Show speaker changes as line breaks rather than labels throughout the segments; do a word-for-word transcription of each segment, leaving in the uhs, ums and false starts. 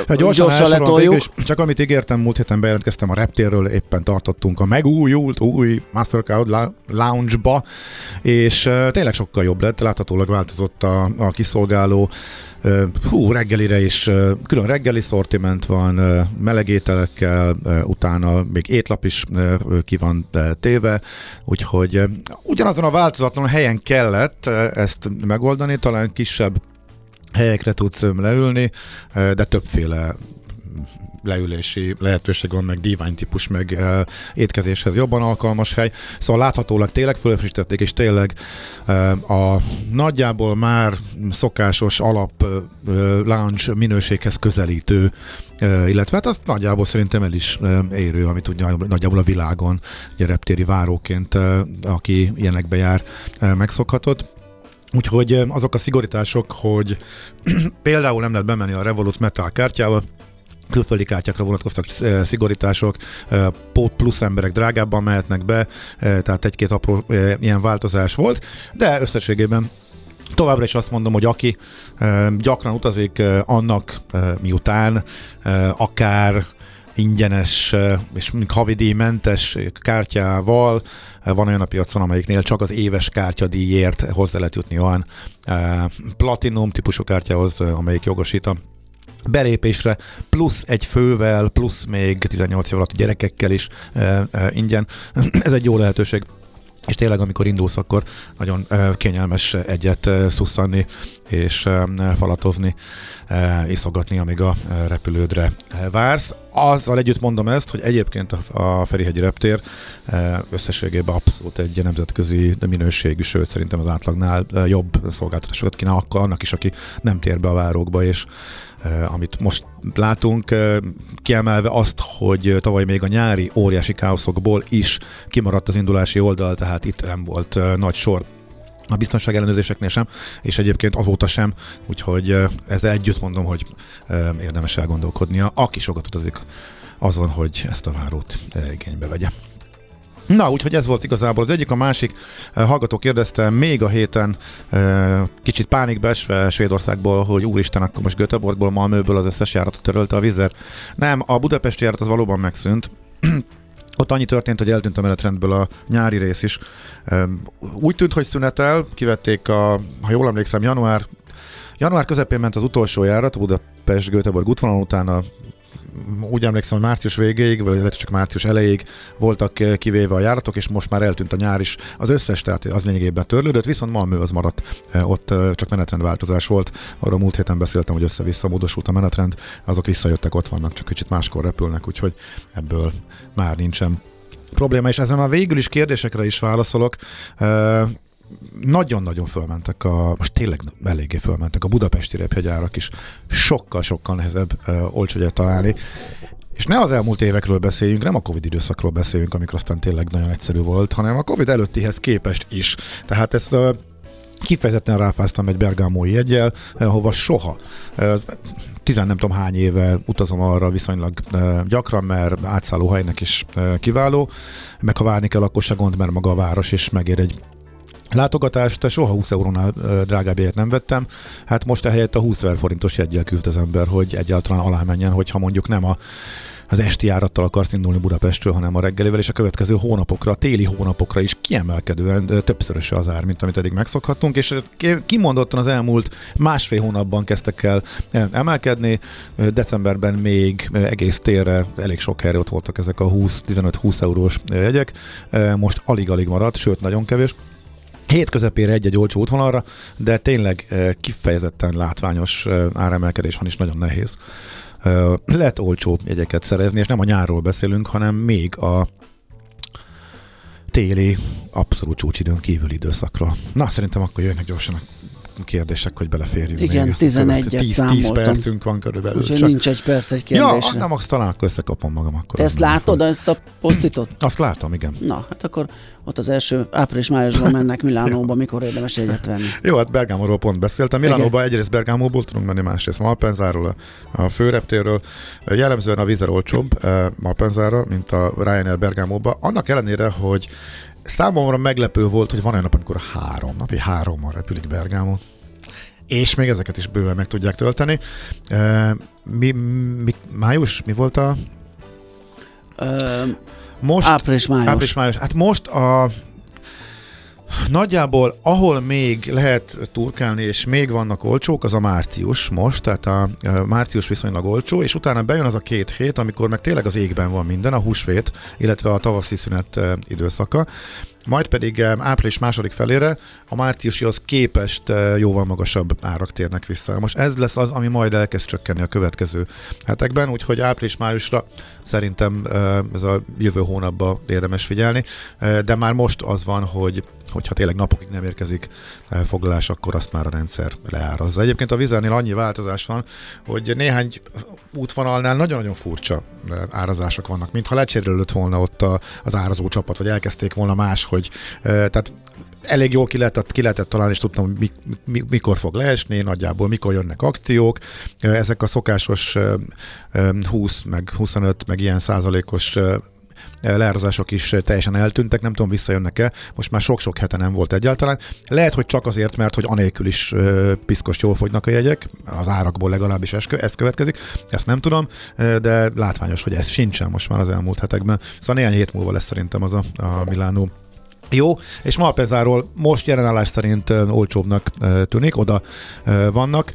gyorsan,
gyorsan letoljuk.
És csak amit ígértem, múlt héten bejelentkeztem a Reptérről, éppen tartottunk a megújult új Mastercard Lounge-ba, és uh, tényleg sokkal jobb lett, láthatólag változott a, a kiszolgáló. Uh, hú, reggelire is uh, külön reggeli szortiment van, uh, melegételekkel, uh, utána még étlap is uh, ki van uh, téve, úgyhogy uh, ugyanazon a változatlan helyen kellett uh, ezt megoldani, talán kisebb helyekre tudsz leülni, uh, de többféle leülési lehetőség van, meg divány típus, meg uh, étkezéshez jobban alkalmas hely. Szóval láthatólag tényleg fölfrissítették, és tényleg uh, a nagyjából már szokásos alap uh, lounge minőséghez közelítő, uh, illetve hát azt nagyjából szerintem el is uh, érő, amit ugye nagyjából a világon, ugye reptéri váróként, uh, aki ilyenekbe jár, uh, megszokhatott. Úgyhogy uh, azok a szigorítások, hogy például nem lehet bemenni a Revolut Metal kártyával, külföldi kártyákra vonatkoztak szigorítások, pót plusz emberek drágábban mehetnek be, tehát egy-két apró ilyen változás volt, de összességében továbbra is azt mondom, hogy aki gyakran utazik, annak miután akár ingyenes és havidíjmentes kártyával van olyan a piacon, amelyiknél csak az éves kártyadíjért hozzá lehet jutni olyan platinum típusú kártyához, amelyik jogosít a belépésre, plusz egy fővel, plusz még tizennyolc év alatti gyerekekkel is e, e, ingyen. Ez egy jó lehetőség. És tényleg, amikor indulsz, akkor nagyon e, kényelmes egyet e, szusszanni és e, falatozni, e, iszogatni, amíg a e, repülődre e, vársz. Azzal együtt mondom ezt, hogy egyébként a, a Ferihegyi reptér e, összességében abszolút egy nemzetközi minőségű, sőt szerintem az átlagnál e, jobb szolgáltatásokat kínál, akkor annak is, aki nem tér be a várókba, és Uh, amit most látunk, uh, kiemelve azt, hogy tavaly még a nyári óriási káoszokból is kimaradt az indulási oldal, tehát itt nem volt uh, nagy sor a biztonság ellenőrzéseknél sem, és egyébként azóta sem, úgyhogy uh, ezzel együtt mondom, hogy uh, érdemes elgondolkodnia, aki sokat utazik azon, hogy ezt a várót uh, igénybe vegye. Na, úgyhogy ez volt igazából az egyik, a másik uh, hallgató kérdezte még a héten uh, kicsit pánikba esve Svédországból, hogy úristen, akkor most Göteborgból, Malmöből az összes járatot törölte a Wizz Air. Nem, a budapesti járat az valóban megszűnt. Ott annyi történt, hogy eltűnt a menetrendből a nyári rész is. Um, úgy tűnt, hogy szünetel, kivették a, ha jól emlékszem, január, január közepén ment az utolsó járat, a Budapest-Göteborg útvonalon, utána úgy emlékszem, hogy március végéig, vagy lehet csak március elejéig voltak kivéve a járatok, és most már eltűnt a nyár is. Az összes, tehát az lényegében törlődött, viszont Malmö az maradt. Ott csak menetrendváltozás volt. Arról múlt héten beszéltem, hogy össze-vissza módosult a menetrend. Azok visszajöttek, ott vannak, csak kicsit máskor repülnek, úgyhogy ebből már nincsen probléma. És ezen a végül is kérdésekre is válaszolok. Nagyon-nagyon fölmentek a, most tényleg eléggé fölmentek a budapesti repjegyárak is. Sokkal-sokkal nehezebb uh, olcsó jegyet találni. És ne az elmúlt évekről beszéljünk, nem a Covid időszakról beszéljünk, amikor aztán tényleg nagyon egyszerű volt, hanem a Covid előttihez képest is. Tehát ezt uh, kifejezetten ráfáztam egy bergámói jeggyel, ahova soha. Uh, tizen nem tudom hány éve utazom arra viszonylag uh, gyakran, mert átszállóhelynek is uh, kiváló, meg ha várni kell, akkor se gond, mert maga a város is megér egy látogatást, soha húsz eurónál drágább jegyet nem vettem, hát most ehelyett a húszezer forintos jeggyel küzd az ember, hogy egyáltalán alá menjen, hogyha mondjuk nem a, az esti járattal akarsz indulni Budapestről, hanem a reggelivel, és a következő hónapokra, a téli hónapokra is kiemelkedően többszöröse az ár, mint amit eddig megszokhattunk, és kimondottan az elmúlt másfél hónapban kezdtek el emelkedni, decemberben még egész térre, elég sok helyre ott voltak ezek a húsz-tizenöt-húsz eurós jegyek, most alig-alig maradt, sőt nagyon kevés. Hét közepére egy-egy olcsó útvonalra, de tényleg kifejezetten látványos áremelkedés van, és nagyon nehéz. Lehet olcsó jegyeket szerezni, és nem a nyárról beszélünk, hanem még a téli, abszolút csúcsidőn kívüli időszakról. Na, szerintem akkor jönnek gyorsan a kérdések, hogy beleférjünk.
Igen, tizenegyet számoltam.
tíz percünk van körülbelül.
Úgyhogy nincs egy perc egy kérdésre.
Ja, nem, azt talán akkor összekapom magam. Akkor
Te ezt látod, fel. Ezt a posztitot?
Azt látom, igen.
Na, hát akkor ott az első április-májusban mennek Milánóba, mikor érdemes jegyet venni. Jó,
hát Bergámóról pont beszéltem. Milánóba egyrészt Bergámóból tudunk menni, másrészt Malpensáról, a főreptérről. Jellemzően a Wizz Air olcsóbb Malpensára, mint a Ryanair Bergámóba. Annak ellenére, hogy számomra meglepő volt, hogy van olyan nap, amikor három napi hárommal repülik Bergámó. és még ezeket is bőven meg tudják tölteni. Mi, mi, május? Mi volt a...
Ö,
most,
április-május.
Április-május. Hát most a nagyjából, ahol még lehet turkálni, és még vannak olcsók, az a március most, tehát a, a március viszonylag olcsó, és utána bejön az a két hét, amikor meg tényleg az égben van minden, a húsvét, illetve a tavaszi szünet időszaka. Majd pedig április második felére a márciusihoz képest jóval magasabb árak térnek vissza. Most ez lesz az, ami majd elkezd csökkenni a következő hetekben, úgyhogy április-májusra szerintem ez a jövő hónapban érdemes figyelni, de már most az van, hogy hogyha tényleg napokig nem érkezik foglalás, akkor azt már a rendszer leárazza. Egyébként a Vizernél annyi változás van, hogy néhány útvonalnál nagyon-nagyon furcsa árazások vannak, mintha lecserélődött volna ott a, az árazó csapat, vagy elkezdték volna máshogy. Tehát elég jól ki lehetett, ki lehetett találni, és tudtam, hogy mi, mi, mikor fog leesni, nagyjából mikor jönnek akciók. Ezek a szokásos húsz, meg huszonöt, meg ilyen százalékos leárazások is teljesen eltűntek, nem tudom, visszajönnek-e, most már sok-sok hete nem volt egyáltalán. Lehet, hogy csak azért, mert hogy anélkül is piszkos jól fogynak a jegyek, az árakból legalábbis ez következik, ezt nem tudom, de látványos, hogy ez sincsen most már az elmúlt hetekben. Szóval néhány hét múlva lesz szerintem az a, a Milánó. Jó, és Malpensáról most jelenállás szerint olcsóbbnak tűnik, oda vannak.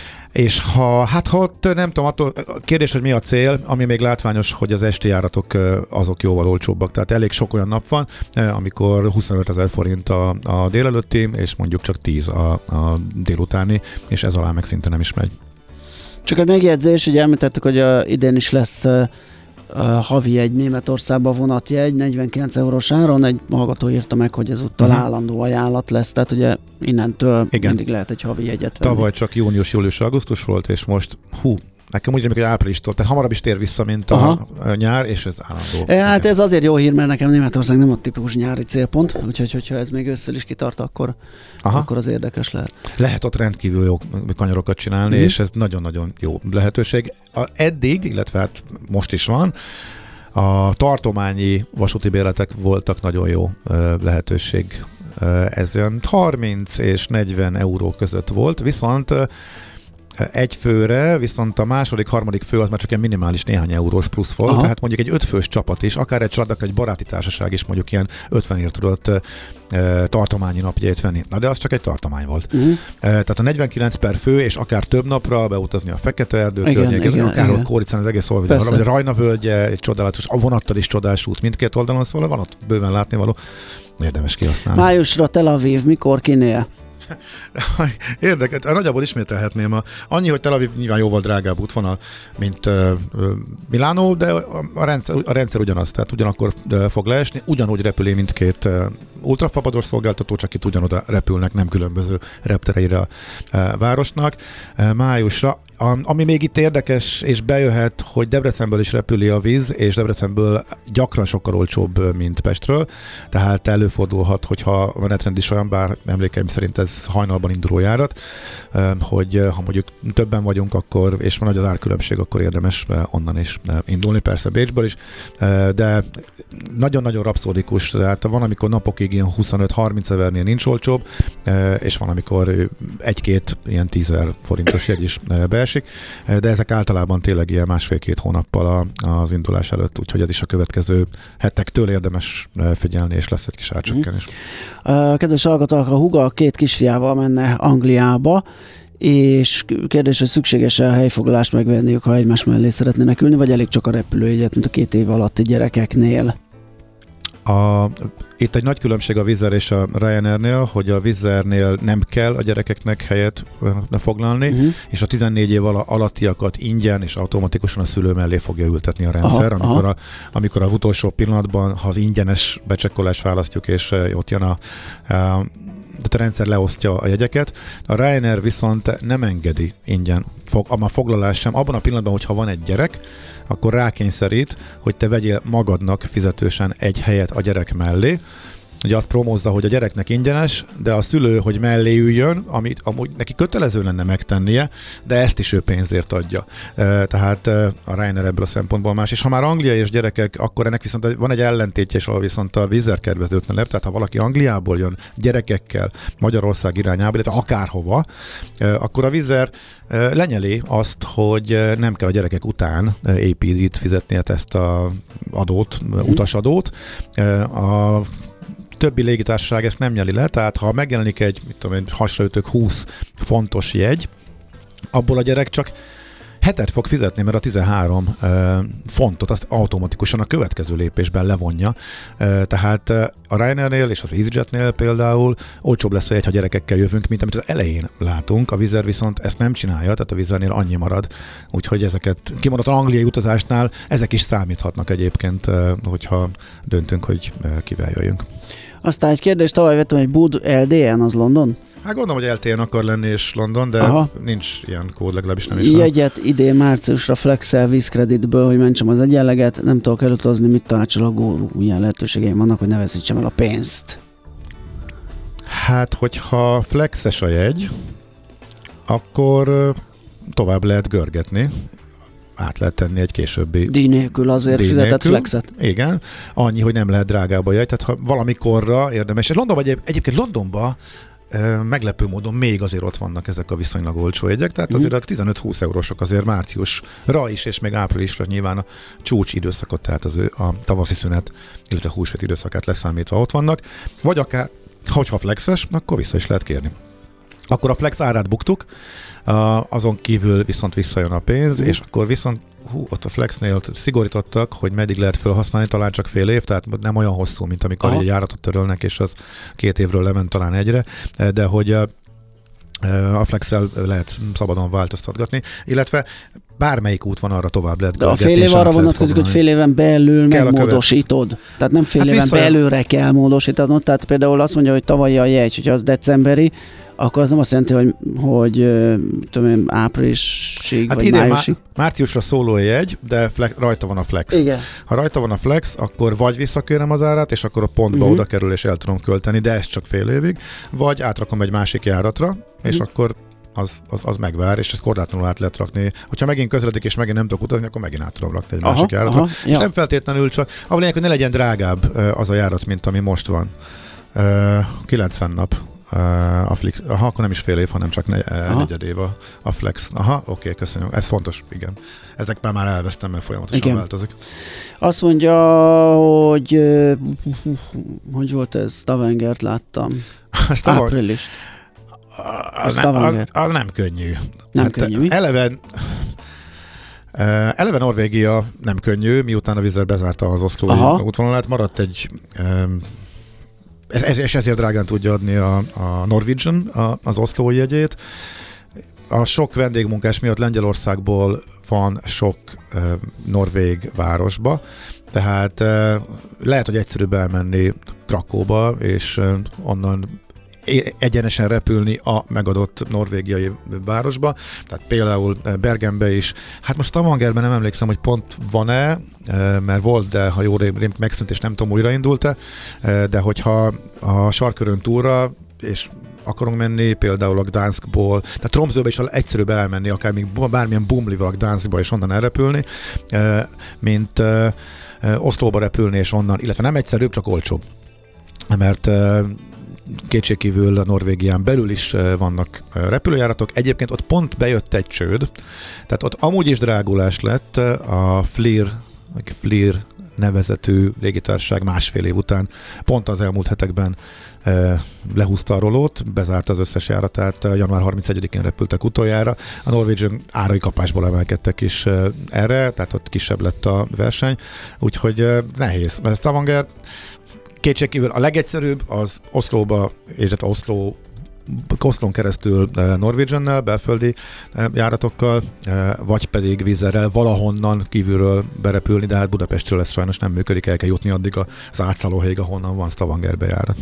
És ha, hát ha ott nem tudom, attól kérdés, hogy mi a cél, ami még látványos, hogy az esti járatok azok jóval olcsóbbak. Tehát elég sok olyan nap van, amikor huszonötezer forint a, a délelőtti, és mondjuk csak tíz a, a délutáni, és ez alá meg szinte nem is megy.
Csak egy megjegyzés, hogy említettük, hogy uh, idén is lesz uh, uh, havi egy Németországba vonatjegy, negyvenkilenc eurós áron, egy hallgató írta meg, hogy ezúttal uh-huh. állandó ajánlat lesz, tehát ugye innentől igen. mindig lehet egy havi jegyet venni.
Tavaly csak június, július, augusztus volt, és most hú, nekem úgy rémlik, hogy áprilistól, tehát hamarabb is tér vissza, mint a, a nyár, és ez állandó.
E, hát ez azért jó hír, mert nekem Németország nem a tipikus nyári célpont, úgyhogy hogyha ez még ősszel is kitart, akkor, akkor az érdekes lehet.
Lehet ott rendkívül jó kanyarokat csinálni, mm-hmm. és ez nagyon-nagyon jó lehetőség. A, eddig, illetve hát most is van, a tartományi vasúti bérletek voltak nagyon jó lehetőség. Ez olyan harminc és negyven euró között volt, viszont egy főre, viszont a második, harmadik fő az már csak egy minimális néhány eurós plusz volt, aha. tehát mondjuk egy ötfős csapat is, akár egy család, akár egy baráti társaság is mondjuk ilyen ötvenért tudott e, tartományi napjegyet venni. Na de az csak egy tartomány volt. Uh-huh. E, tehát a negyvenkilenc per fő, és akár több napra beutazni a Fekete-erdő környékén, akár Kóricán az egész Olvidon, vagy a Rajna völgye, egy csodálatos, a vonattal is csodás út mindkét oldalon, szóval van ott bőven látnivaló. Érdemes kihasználni.
Májusra Tel Aviv, mikor, kinél?
Érdekes, nagyjából ismételhetném. A, annyi, hogy Tel Aviv nyilván jóval drágább útvonal, mint uh, Milánó, de a, a, rendszer, a rendszer ugyanaz, tehát ugyanakkor uh, fog leesni, ugyanúgy repülé mindkét uh, ultrafapados szolgáltató, csak itt ugyanoda repülnek, nem különböző reptereire a uh, városnak. Uh, májusra, a, ami még itt érdekes, és bejöhet, hogy Debrecenből is repüli a víz, és Debrecenből gyakran sokkal olcsóbb, mint Pestről, tehát előfordulhat, hogyha a menetrend is olyan, bár emlékeim szerint ez hajnalban induló járat, hogy ha mondjuk többen vagyunk, akkor, és van nagy az árkülönbség, akkor érdemes onnan is indulni, persze Bécsből is, de nagyon-nagyon rapszódikus, tehát van, amikor napokig ilyen huszonöt-harminc ezernél nincs olcsóbb, és van, amikor egy-két ilyen tízezer forintos jegy is beesik, de ezek általában tényleg ilyen másfél-két hónappal az indulás előtt, úgyhogy ez is a következő hetektől érdemes figyelni, és lesz egy kis árcsökkenés.
Mm. Kedves hallgatók, a húga a két kisfiával menne Angliába, és kérdés, hogy szükséges-e a helyfoglalást megvenniük, ha egymás mellé szeretnének ülni, vagy elég csak a repülőjegyet, mint a két év alatti gyerekeknél?
A, itt egy nagy különbség a Wizz Air és a Ryanairnél, hogy a Wizz Airnél nem kell a gyerekeknek helyet foglalni, uh-huh. és a tizennégy év alattiakat ingyen és automatikusan a szülő mellé fogja ültetni a rendszer, aha, amikor, aha. A, amikor az utolsó pillanatban, ha az ingyenes becsekkolást választjuk, és ott jön a, a tehát a rendszer leosztja a jegyeket. A Ryanair viszont nem engedi ingyen fog, a foglalás sem. Abban a pillanatban, hogyha van egy gyerek, akkor rákényszerít, hogy te vegyél magadnak fizetősen egy helyet a gyerek mellé, ugye azt promózza, hogy a gyereknek ingyenes, de a szülő, hogy mellé üljön, amit amúgy neki kötelező lenne megtennie, de ezt is ő pénzért adja. E, tehát e, a Ryanair ebből a szempontból más. És ha már Anglia és gyerekek, akkor ennek viszont van egy ellentétje, és ahol viszont a Wizz Air kedvezőtlenebb, tehát ha valaki Angliából jön gyerekekkel Magyarország irányába, illetve akárhova, e, akkor a Wizz Air e, lenyeli azt, hogy nem kell a gyerekek után á pé dé-t fizetnie ezt a adót, utasadót. E, a többi légitársaság ezt nem nyeli le, tehát ha megjelenik egy, mit tudom én, hasraütök húsz fontos jegy, abból a gyerek csak hetet fog fizetni, mert a tizenhárom uh, fontot azt automatikusan a következő lépésben levonja. Uh, tehát uh, a Ryanairnél és az EasyJetnél például olcsóbb lesz a jegy, ha gyerekekkel jövünk, mint amit az elején látunk. A Wizz Air viszont ezt nem csinálja, tehát a Wizz Airnél annyi marad. Úgyhogy ezeket kimondottan angliai utazásnál ezek is számíthatnak egyébként, uh, hogyha döntünk, hogy uh, kivel jöjjünk.
Aztán egy kérdés, tavaly vettem egy Bud el dé en, az London?
Hát gondolom, hogy el té en akar lenni és London, de aha, nincs ilyen kód, legalábbis nem is
van. Jegyet idén márciusra Flexel vízkreditből, hogy mentsem az egyenleget, nem tudok elutazni, mit tanácsol a górú, ilyen lehetőségeim vannak, hogy ne veszítsem el a pénzt.
Hát, hogyha flexes a jegy, akkor tovább lehet görgetni, át lehet tenni egy későbbi...
Díj nélkül azért díj fizetett nélkül. Flexet.
Igen, annyi, hogy nem lehet drágább a jegy, tehát ha valamikorra érdemes. És Londonban egy, egyébként Londonban e, meglepő módon még azért ott vannak ezek a viszonylag olcsó jegyek, tehát azért a tizenöt-húsz eurósok azért márciusra is, és még áprilisra nyilván a csúcs időszakot, tehát az ő, a tavaszi szünet, illetve a húsvét időszakát leszámítva ott vannak, vagy akár, hogyha flexes, akkor vissza is lehet kérni. Akkor a flex árát buktuk, Uh, azon kívül viszont visszajön a pénz, uh. és akkor viszont hú, ott a flexnél szigorítottak, hogy meddig lehet felhasználni, talán csak fél év, tehát nem olyan hosszú, mint amikor egy járatot törölnek, és az két évről lement talán egyre, de hogy uh, a flexel lehet szabadon változtatgatni, illetve bármelyik út van, arra tovább lehet.
De a fél év arra vonatkozik, hogy fél éven belül megmódosítod. Tehát nem fél hát éven visszajön. Belőle kell módosítanod, tehát például azt mondja, hogy tavalyi a jegy, hogyha az decemberi, akkor az nem azt jelenti, hogy, hogy tudom én, áprilisig, hát vagy májusig. Má-
márciusra szóló a jegy, de flex, rajta van a flex.
Igen.
Ha rajta van a flex, akkor vagy visszakérem az árát, és akkor a pontba uh-huh. oda kerül, és el tudom költeni, de ez csak fél évig, vagy átrakom egy másik járatra, és uh-huh. akkor az, az, az megvár, és ezt korlátlanul át lehet rakni. Hogyha megint közeledik, és megint nem tudok utazni, akkor megint át tudom rakni egy aha, másik járatra. Aha, és ja. nem feltétlenül csak, a lényeg, hogy ne legyen drágább az a járat, mint ami most van. kilencven nap. Uh, a flex, aha, akkor nem is fél év, hanem csak ne, negyed év a, a flex. Aha, oké, okay, köszönöm. Ez fontos, igen. Ezek már már elvesztem, mert folyamatosan igen. változik.
Azt mondja, hogy hogy volt ez? Stavangert láttam. Április.
Az, nem, az, az nem könnyű.
Nem hát könnyű, mi?
Eleven, uh, eleve Norvégia nem könnyű, miután a Wizz Air bezárta az oszlói útvonalát, maradt egy um, és ezért drágán tudja adni a, a Norwegian a, az oszlói jegyét. A sok vendégmunkás miatt Lengyelországból van sok uh, norvég városba, tehát uh, lehet, hogy egyszerűbb elmenni Krakóba, és uh, onnan egyenesen repülni a megadott norvégiai városba, tehát például Bergenbe is. Hát most Stavangerben nem emlékszem, hogy pont van-e, mert volt, de ha jól rémlik megszűnt, és nem tudom, újraindult-e, de hogyha a sarkörön túlra, és akarunk menni, például a Gdanskból, tehát Tromsøbe is egyszerűbb elmenni, akár még bármilyen bumlival a Gdanskba, és onnan elrepülni, mint Oszlóba repülni, és onnan, illetve nem egyszerűbb, csak olcsóbb. Mert kétségkívül a Norvégián belül is vannak repülőjáratok. Egyébként ott pont bejött egy csőd, tehát ott amúgy is drágulás lett. A Flir, Flir nevezetű légitársaság másfél év után pont az elmúlt hetekben lehúzta a rolót, bezárta az összes járatát, január harmincegyedikén repültek utoljára. A Norwegian árai kapásból emelkedtek is erre, tehát ott kisebb lett a verseny, úgyhogy nehéz. Mert Stavanger kétségkívül a legegyszerűbb az Oszlóba, és hát Oszló, Oszlón keresztül Norwegiannel, belföldi járatokkal, vagy pedig Wizz Airrel valahonnan kívülről berepülni, de hát Budapestről ez sajnos nem működik, el kell jutni addig az átszállóhelyig, ahonnan van Stavangerbe járat.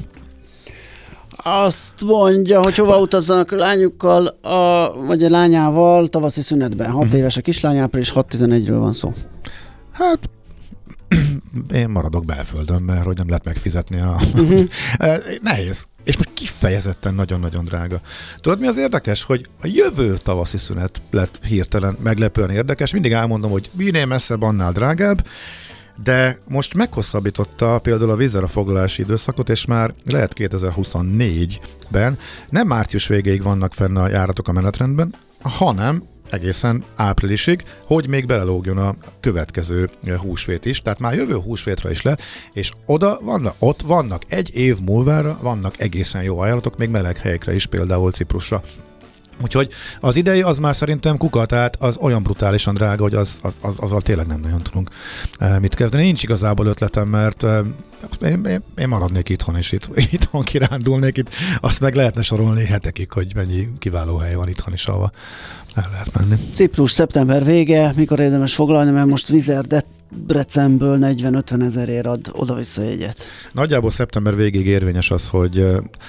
Azt mondja, hogy hova utazzanak a lányukkal, a, vagy a lányával tavaszi szünetben. hat uh-huh. éves a kislány, április hat tizenegyről van szó.
Hát én maradok belföldön, mert hogy nem lehet megfizetni a... Uh-huh. Nehéz. És most kifejezetten nagyon-nagyon drága. Tudod, mi az érdekes, hogy a jövő tavaszi szünet lett hirtelen meglepően érdekes. Mindig elmondom, hogy minél messzebb, annál drágább, de most meghosszabbította például a vízzel a foglalási időszakot, és már lehet kétezer-huszonnégyben nem március végéig vannak fenn a járatok a menetrendben, hanem egészen áprilisig, hogy még belelógjon a következő húsvét is, tehát már jövő húsvétra is le, és oda vannak, ott vannak egy év múlvára, vannak egészen jó ajánlatok, még meleg helyekre is, például Ciprusra. Úgyhogy az idei az már szerintem kuka, tehát az olyan brutálisan drága, hogy az, az, az, azzal tényleg nem nagyon tudunk e, mit kezdeni. Nincs igazából ötletem, mert e, én, én, én maradnék itthon, és itt, itthon kirándulnék, itt azt meg lehetne sorolni hetekig, hogy mennyi kiváló hely van itthon is, ahova el lehet menni.
Ciprus szeptember vége, mikor érdemes foglalni, mert most Wizz Debrecenből negyven-ötven ezerért ad oda-vissza jegyet.
Nagyjából szeptember végéig érvényes az, hogy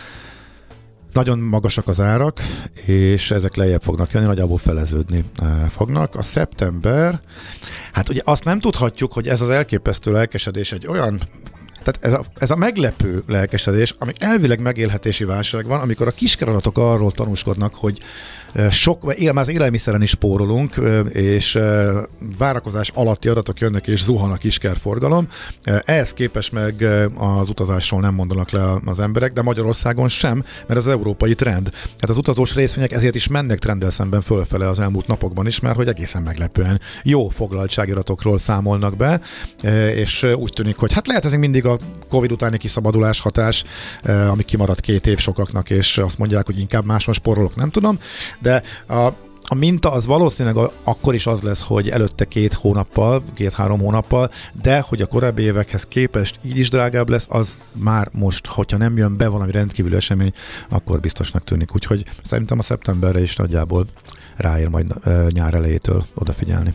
nagyon magasak az árak, és ezek lejjebb fognak jönni, nagyjából feleződni fognak. A szeptember, hát ugye azt nem tudhatjuk, hogy ez az elképesztő lelkesedés egy olyan, tehát ez a, ez a meglepő lelkesedés, ami elvileg megélhetési válság van, amikor a kiskeradatok arról tanúskodnak, hogy sok, él, már az élelmiszeren is spórolunk, és várakozás alatti adatok jönnek, és zuhan a kiskerforgalom. Ehhez képest meg az utazásról nem mondanak le az emberek, de Magyarországon sem, mert ez az európai trend. Tehát az utazós részvények ezért is mennek trenddel szemben fölfele az elmúlt napokban is, mert hogy egészen meglepően jó foglaltsági adatokról számolnak be, és úgy tűnik, hogy hát lehet ez mindig a Covid utáni kiszabadulás hatás, ami kimaradt két év sokaknak, és azt mondják, hogy inkább máson spórolok, nem tudom, de a, a minta az valószínűleg a, akkor is az lesz, hogy előtte két hónappal, két-három hónappal, de hogy a korábbi évekhez képest így is drágább lesz, az már most, hogyha nem jön be valami rendkívül esemény, akkor biztosnak tűnik. Úgyhogy szerintem a szeptemberre is nagyjából ráér majd e, nyár elejétől odafigyelni.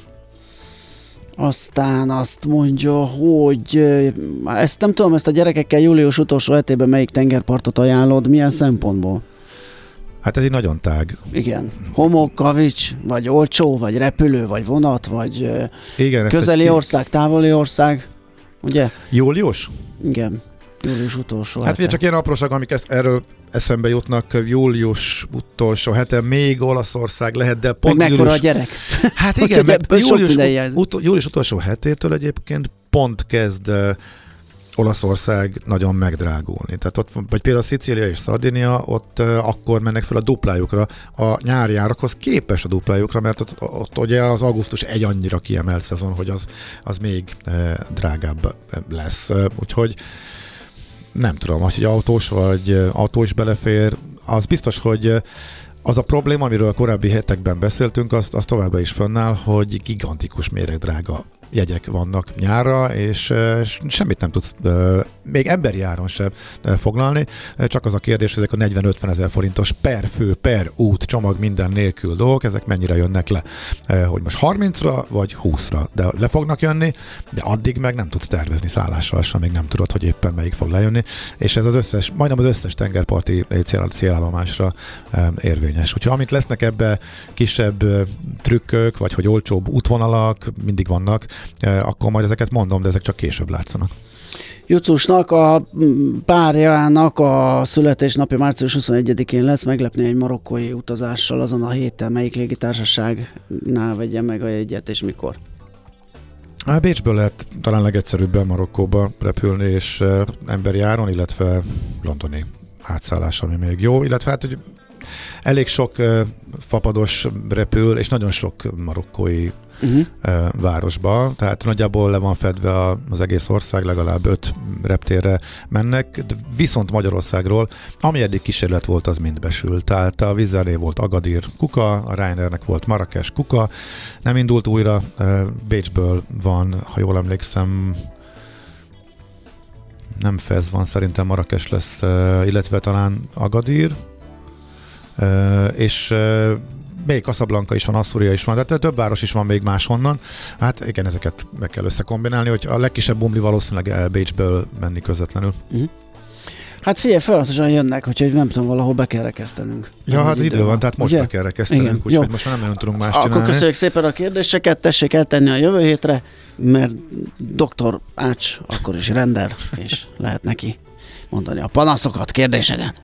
Aztán azt mondja, hogy ezt nem tudom, ezt a gyerekekkel július utolsó hetében melyik tengerpartot ajánlod, milyen szempontból?
Hát ez egy nagyon tág.
Igen. Homok, kavics, vagy olcsó, vagy repülő, vagy vonat, vagy
igen,
közeli ország, távoli ország, ugye?
Július?
Igen. Július utolsó
Hát ugye csak ilyen apróság, amik ezt, erről eszembe jutnak, július utolsó hete, még Olaszország lehet, de pont
meg mekkora
július...
a gyerek?
Hát igen, mert július, ut- július utolsó hetétől egyébként pont kezd uh, Olaszország nagyon megdrágulni. Tehát ott, vagy például Szicília és Szardinia, ott uh, akkor mennek fel a duplájukra, a nyári árakhoz képes a duplájukra, mert ott, ott ugye az augusztus egy annyira kiemelt szezon, hogy az, az még uh, drágább lesz. Uh, úgyhogy nem tudom, hogy autós vagy autó is belefér, az biztos, hogy az a probléma, amiről a korábbi hetekben beszéltünk, az, az továbbra is fönnáll, hogy gigantikus méregdrága jegyek vannak nyárra, és semmit nem tudsz még emberi áron sem foglalni, csak az a kérdés, hogy ezek a negyven-ötven ezer forintos per fő, per út, csomag minden nélkül dolgok, ezek mennyire jönnek le, hogy most harmincra vagy húszra, de le fognak jönni, de addig meg nem tudsz tervezni szállással sem, még nem tudod, hogy éppen melyik fog lejönni, és ez az összes, majdnem az összes tengerparti célállomásra érvényes. Úgyhogy amit lesznek ebbe kisebb trükkök, vagy hogy olcsóbb útvonalak, mindig vannak, akkor majd ezeket mondom, de ezek csak később látszanak.
Jucusnak, a párjának a születésnapja március huszonegyedikén lesz, meglepni egy marokkói utazással azon a héten. Melyik légitársaságnál vegye meg a jegyet, és mikor?
A Bécsből lehet talán legegyszerűbben Marokkóba repülni, és emberi áron, illetve londoni átszállás, ami még jó, illetve hát, hogy elég sok uh, fapados repül, és nagyon sok marokkói uh-huh. uh, városba, tehát nagyjából le van fedve a, az egész ország, legalább öt reptérre mennek, de viszont Magyarországról, ami eddig kísérlet volt, az mind besült. Tehát a Wizz volt Agadir Kuka, a Ryanairnek volt Marrakes Kuka, nem indult újra, uh, Bécsből van, ha jól emlékszem, nem Fez van, szerintem Marrakes lesz, uh, illetve talán Agadir, Uh, és uh, még Casablanca is van, Asszúria is van, tehát több város is van még máshonnan. Hát igen, ezeket meg kell összekombinálni, hogy a legkisebb bumli valószínűleg Bécsből menni közvetlenül. Uh-huh.
Hát figyelj, folyamatosan jönnek, úgyhogy nem tudom, valahol be kell rekesztenünk.
Ja, hát idő, idő van, van, tehát most ugye? Be kell rekesztenünk, úgyhogy most már nem nagyon tudunk más
Akkor
csinálni.
köszönjük szépen a kérdéseket, tessék eltenni a jövő hétre, mert doktor Ács akkor is rendel, és lehet neki mondani a panaszokat, kérdéseket.